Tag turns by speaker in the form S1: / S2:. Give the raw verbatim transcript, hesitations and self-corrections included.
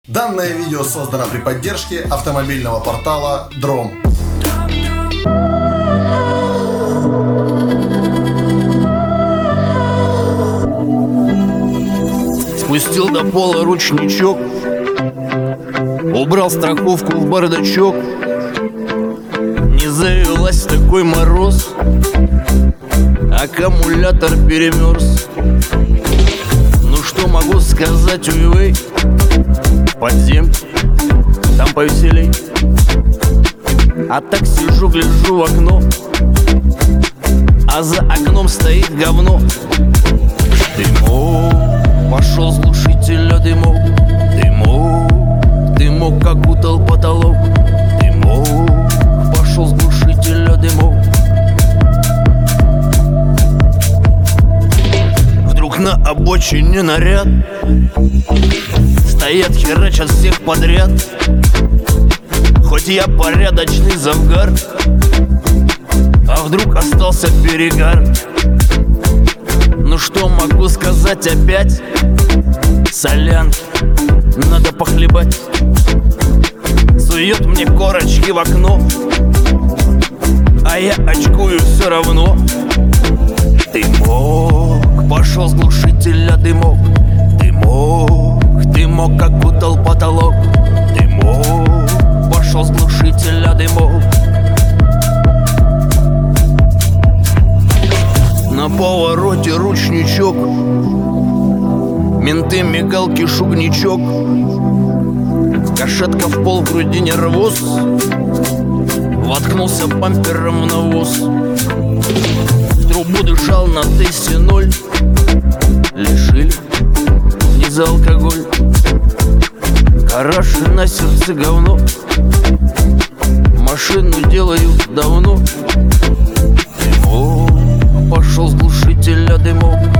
S1: Данное видео создано при поддержке автомобильного портала Дром.
S2: Спустил до пола ручничок, убрал страховку в бардачок. Не завелась такой мороз, аккумулятор перемерз. Ну что могу сказать, уй-вей, подземки, там повеселей. А так сижу, гляжу в окно, а за окном стоит говно. Дымок, пошел с глушителя дымок. Дымок, дымок окутал потолок. Дымок, пошел с глушителя дымок. Вдруг на обочине наряд, стоят, херачат всех подряд. Хоть я порядочный завгар, а вдруг остался перегар. Ну что могу сказать опять? Солянки надо похлебать. Сует мне корочки в окно, а я очкую все равно. Дымок, пошел с глушителя дымок. Дымок, дымок окутал потолок. Дымок, пошел с глушителя дымок. На повороте ручничок, менты, мигалки, шугничок. Кашетка в пол, в груди нервоз, воткнулся бампером в навоз. В трубу дышал на тесте ноль, лишили не за алкоголь. Гараж на сердце говно, машину делаю давно. Дымок, пошел с глушителя дымок.